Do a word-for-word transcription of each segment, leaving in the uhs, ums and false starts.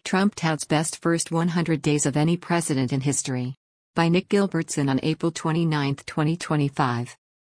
Trump touts best first one hundred days of any president in history. By Nick Gilbertson on April twenty-ninth, twenty twenty-five.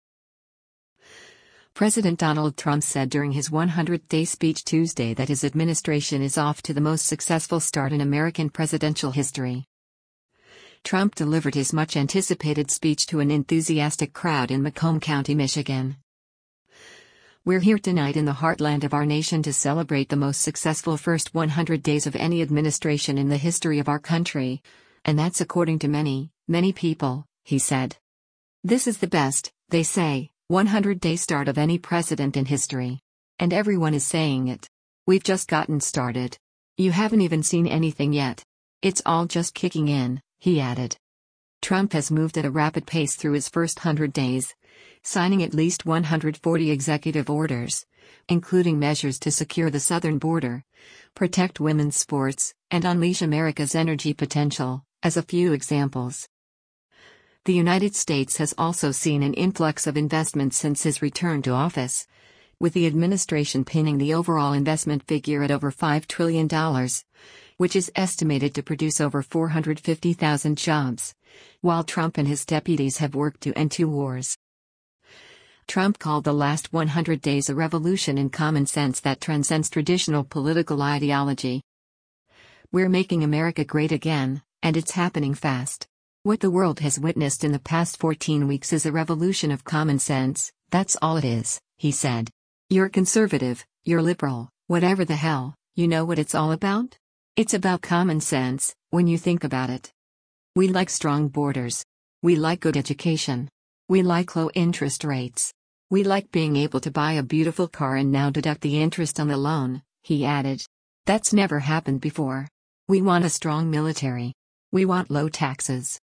President Donald Trump said during his one hundredth day speech Tuesday that his administration is off to the most successful start in American presidential history. Trump delivered his much-anticipated speech to an enthusiastic crowd in Macomb County, Michigan. "We're here tonight in the heartland of our nation to celebrate the most successful first one hundred days of any administration in the history of our country. And that's according to many, many people," he said. "This is the best, they say, one hundred day start of any president in history. And everyone is saying it. We've just gotten started. You haven't even seen anything yet. It's all just kicking in," he added. Trump has moved at a rapid pace through his first one hundred days, signing at least one hundred forty executive orders, including measures to secure the southern border, protect women's sports, and unleash America's energy potential, as a few examples. The United States has also seen an influx of investment since his return to office, with the administration pinning the overall investment figure at over five trillion dollars, which is estimated to produce over four hundred fifty thousand jobs, while Trump and his deputies have worked to end two wars. Trump called the last one hundred days a revolution in common sense that transcends traditional political ideology. "We're making America great again, and it's happening fast. What the world has witnessed in the past fourteen weeks is a revolution of common sense, that's all it is," he said. "You're conservative, you're liberal, whatever the hell, you know what it's all about? It's about common sense, when you think about it. We like strong borders. We like good education. We like low interest rates. We like being able to buy a beautiful car and now deduct the interest on the loan," he added. "That's never happened before. We want a strong military. We want low taxes.